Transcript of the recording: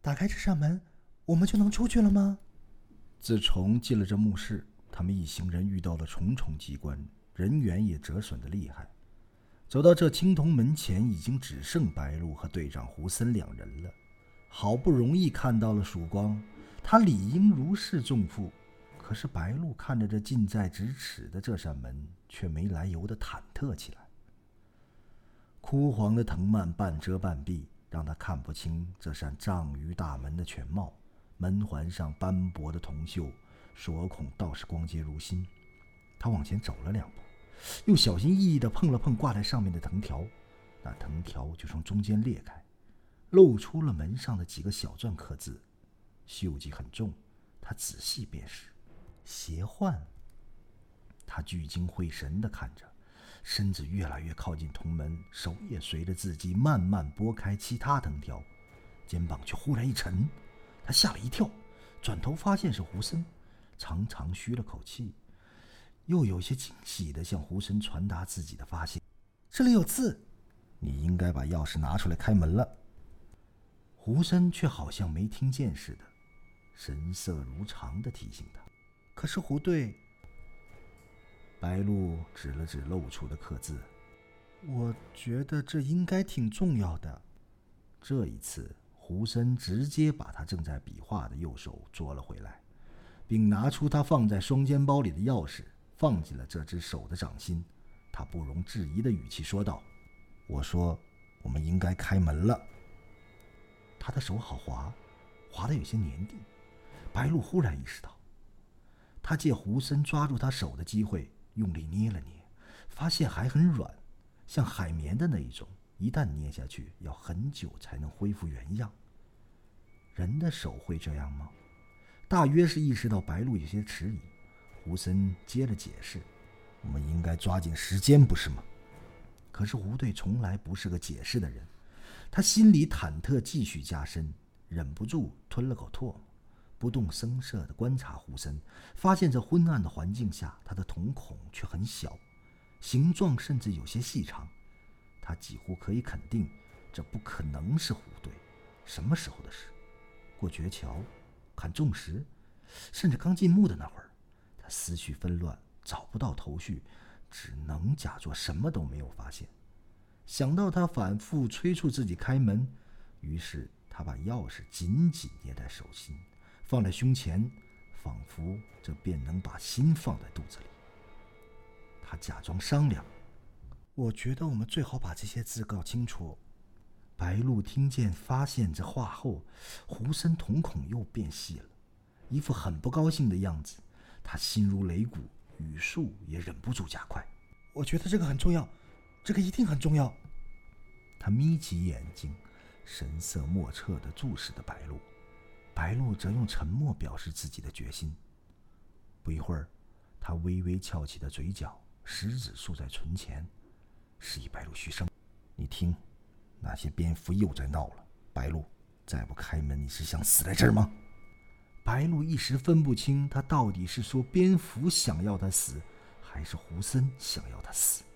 打开这扇门，我们就能出去了吗？ 自从进了这墓室，他们一行人遇到了重重机关，人员也折损得厉害。走到这青铜门前，已经只剩白鹿和队长胡森两人了。好不容易看到了曙光，他理应如释重负。可是白鹿看着这近在咫尺的这扇门，却没来由地忐忑起来。枯黄的藤蔓半遮半蔽，让他看不清这扇丈余大门的全貌。门环上斑驳的铜锈，锁孔倒是光洁如新。他往前走了2步，又小心翼翼地碰了碰挂在上面的藤条，那藤条就从中间裂开，露出了门上的几个小篆刻字，锈迹很重。他仔细辨识，邪幻。他聚精会神地看着，身子越来越靠近铜门，手也随着字迹慢慢拨开其他藤条，肩膀却忽然一沉。他吓了一跳，转头发现是胡森，长长吁了口气，又有些惊喜地向胡森传达自己的发现。 这里有字， 你应该把钥匙拿出来开门了。胡森却好像没听见似的，神色如常地提醒他。 可是胡队， 白鹿指了指露出的刻字， 我觉得这应该挺重要的。 这一次胡森直接把他正在比划的右手捉了回来，并拿出他放在双肩包里的钥匙，放进了这只手的掌心。他不容置疑的语气说道：我说我们应该开门了。他的手好滑，滑得有些黏地。白鹿忽然意识到，他借胡森抓住他手的机会用力捏了捏，发现还很软，像海绵的那一种，一旦捏下去要很久才能恢复原样。人的手会这样吗？大约是意识到白鹿有些迟疑，胡森接了解释：我们应该抓紧时间，不是吗？可是胡队从来不是个解释的人，他心里忐忑继续加深，忍不住吞了口唾沫，不动声色地观察胡森，发现这昏暗的环境下，他的瞳孔却很小，形状甚至有些细长。他几乎可以肯定，这不可能是胡队。什么时候的事？过绝桥，砍重石，甚至刚进墓的那会儿。他思绪纷乱，找不到头绪，只能假作什么都没有发现。想到他反复催促自己开门，于是他把钥匙紧紧捏在手心，放在胸前，仿佛这便能把心放在肚子里。他假装商量： 我觉得我们最好把这些字搞清楚。 白鹿听见发现这话后，胡森瞳孔又变细了，一副很不高兴的样子。他心如擂鼓，语速也忍不住加快。 我觉得这个很重要，这个一定很重要。 他眯起眼睛，神色莫测地注视着白鹿。白鹿则用沉默表示自己的决心。不一会儿，他微微翘起的嘴角，食指竖在唇前，示意白鹿嘘声：你听，那些蝙蝠又在闹了。白鹿，再不开门，你是想死在这儿吗？白鹿一时分不清，他到底是说蝙蝠想要他死，还是胡森想要他死。